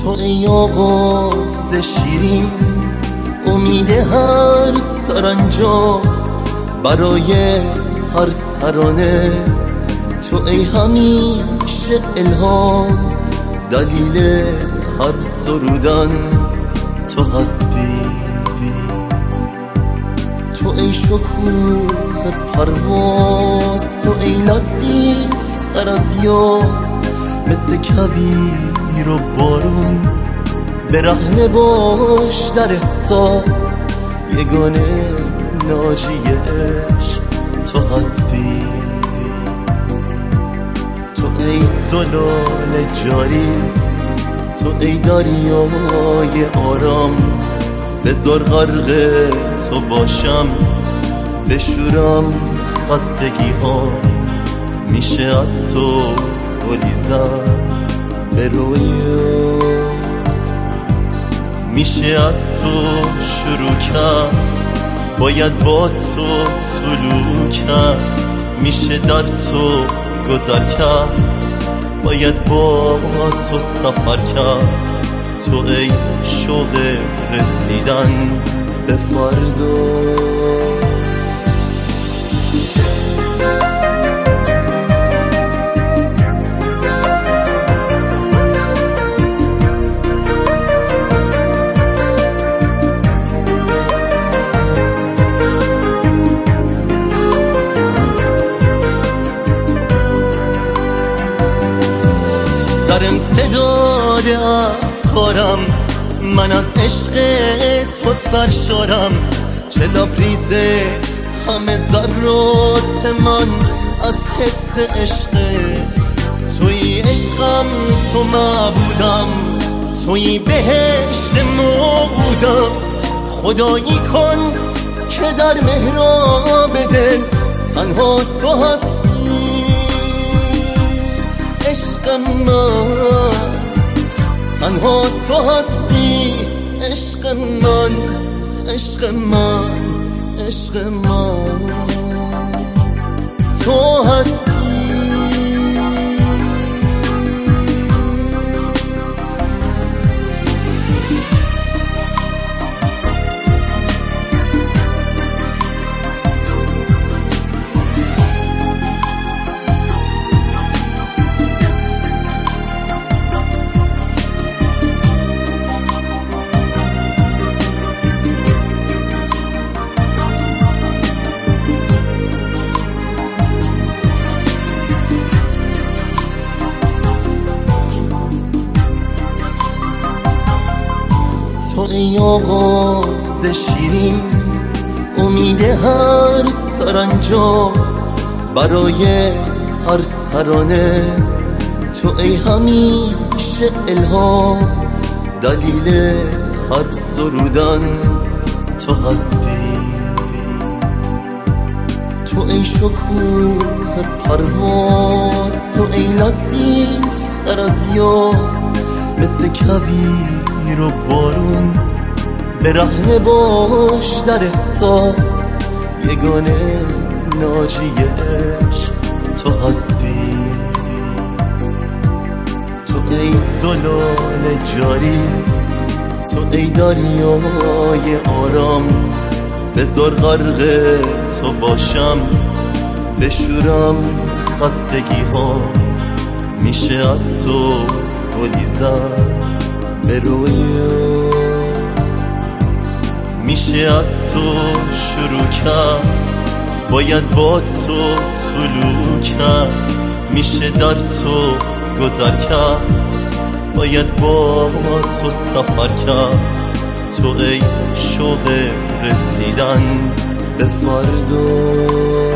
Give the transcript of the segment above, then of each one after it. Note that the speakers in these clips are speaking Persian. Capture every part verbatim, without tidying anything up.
تو ای آغاز شیرین، امید هر سرانجام، برای هر ترانه تو ای همیشه الهام، دلیل هر سرودن تو هستی. تو ای شکوه پرواز، تو ای لطیف تر از یاز، مثل کویر و بارون برهنه باش در احساس، یگانه ناجی عشق تو هستی. تو ای زلال جاری، تو ای دریای آرام، بذار غرق تو باشم، بشورم خستگی ها، میشه از تو گلی زد به رویا، میشه از تو شروع کرد، باید با تو طلوع کرد، میشه در تو گذر کرد، باید با تو سفر کرد. تو ای شوق رسیدن به فردا. در امتداد افکارم من از عشق تو سرشارم، چه لبریزه همه ذرات من از حس عشقت. توی عشقم، تو معبودم، توی بهشت موعودم، خدایی کن که در محراب دل تنها تو هستی. عشق من تنها تو هستی، عشق من، عشق من، عشق من تو هستی. تو ای آغاز شیرین، امید هر سرانجام، برای هر ترانه تو ای همیشه الهام، دلیل هر سرودن تو هستی. تو ای شکوه پرواز، تو ای لطیف تر از یاز، مثل کویر و بارون برهنه باش در احساس، یگانه ناجی عشق تو هستی. تو ای زلال جاری، تو ای دریای آرام، بذار غرق تو باشم، بشورم خستگی ها، میشه از تو گلی زد به رویا، میشه از تو شروع کرد، باید با تو طلوع کرد، میشه در تو گذر کرد، باید با تو سفر کرد. تو ای شوق رسیدن به فردا.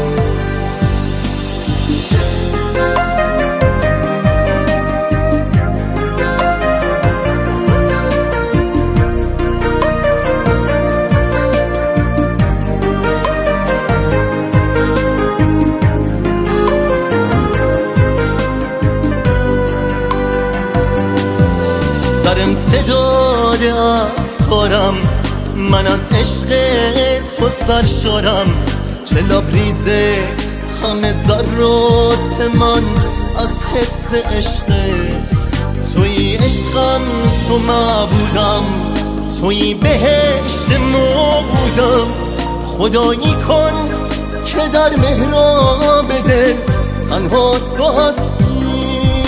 در امتداد افکارم من از عشق تو سرشارم، چه لبریزه همه ذرات من از حس عشقت. توی عشقم، تو معبودم، توی بهشت موعودم. خدایی کن که در محراب دل تنها تو هستی.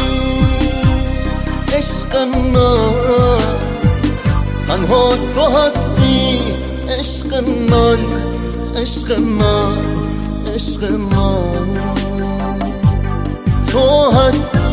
عشق من تنها تو هستی. عشق من، عشق من، عشق من تو هستی.